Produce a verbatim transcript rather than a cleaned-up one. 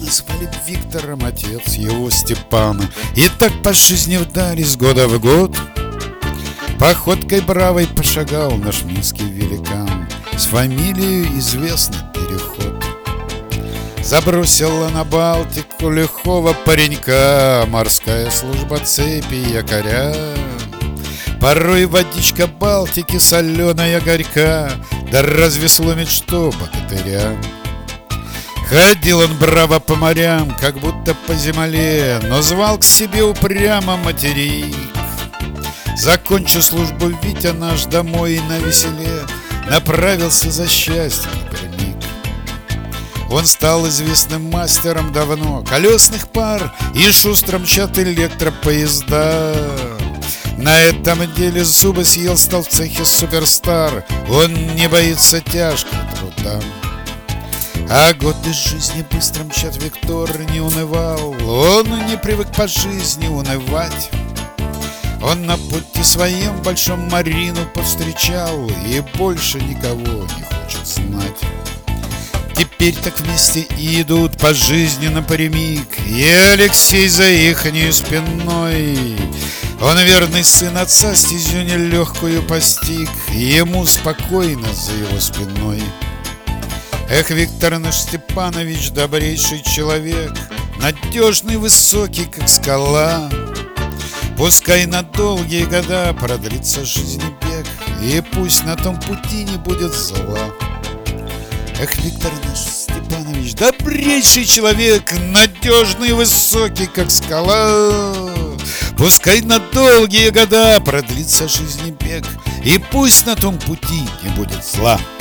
назвали Виктором, отец его Степана. И так по жизни вдали с года в год походкой бравой пошагал наш минский великан. С фамилией известный переход. Забросила на Балтику лихого паренька морская служба цепи и якоря. Порой водичка Балтики соленая горька, да разве сломит что богатыря? Ходил он браво по морям, как будто по земле, но звал к себе упрямо материк. Закончив службу, Витя наш домой на веселе направился за счастьем напрямик. Он стал известным мастером давно колесных пар, и шустро мчат электропоезда. На этом деле зубы съел, стал в цехе суперстар. Он не боится тяжкого труда. А годы жизни быстро мчат, Виктор не унывал. Он не привык по жизни унывать. Он на пути своем в большом Марину повстречал и больше никого не хочет знать. Теперь так вместе идут по жизни напрямик, и Алексей за ихней спиной. Он верный сын отца, стезю нелегкую постиг, ему спокойно за его спиной. Эх, Виктор наш Степанович, добрейший человек, надежный, высокий, как скала. Пускай на долгие года продлится жизни бег, и пусть на том пути не будет зла. Эх, Виктор наш Степанович, добрейший человек, надежный, высокий, как скала. Пускай на долгие года продлится жизни бег, и пусть на том пути не будет зла.